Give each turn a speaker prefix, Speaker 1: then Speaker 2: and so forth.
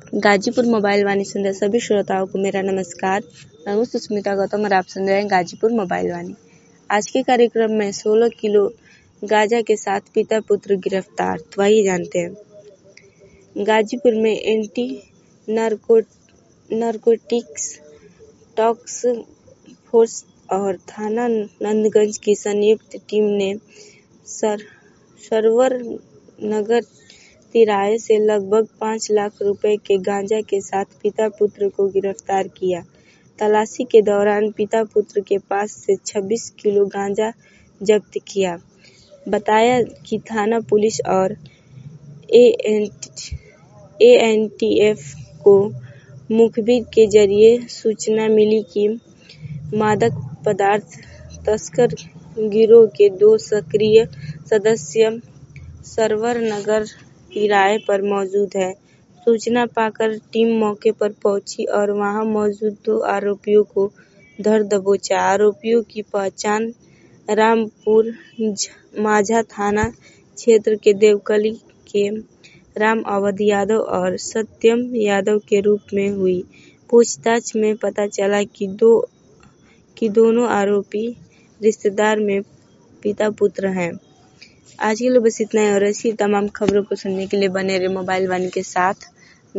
Speaker 1: Ghazipur mobile वाणी सुन रहे सभी श्रोताओं को मेरा नमस्कार। मैं हूँ सुष्मिता गौतम और आप सुन रहे हैं गाजीपुर मोबाइल वाणी। आज के कार्यक्रम में 16 किलो गांजा के साथ पिता पुत्र गिरफ्तार, तो वही जानते हैं। गाजीपुर में एंटी नारकोटिक्स टास्क फोर्स और थाना नंदगंज की संयुक्त टीम ने सरवर नगर तिराहे से लगभग 5 लाख रुपए के गांजा के साथ पिता पुत्र को गिरफ्तार किया। तलाशी के दौरान पिता पुत्र के पास से 26 किलो गांजा जब्त किया। बताया कि थाना पुलिस और एएनटीएफ को मुखबिर के जरिए सूचना मिली कि मादक पदार्थ तस्कर गिरोह के 2 सक्रिय सदस्य सरवर नगर तिराहे पर मौजूद है। सूचना पाकर टीम मौके पर पहुंची और वहां मौजूद 2 आरोपियों को धर दबोचा। आरोपियों की पहचान रामपुर माझा थाना क्षेत्र के देवकली के राम अवध यादव और सत्यम यादव के रूप में हुई। पूछताछ में पता चला कि दोनों आरोपी रिश्तेदार में पिता पुत्र हैं। आज के लिए बस इतना ही और ऐसी तमाम खबरों को सुनने के लिए बने रहे मोबाइल वाणी के साथ।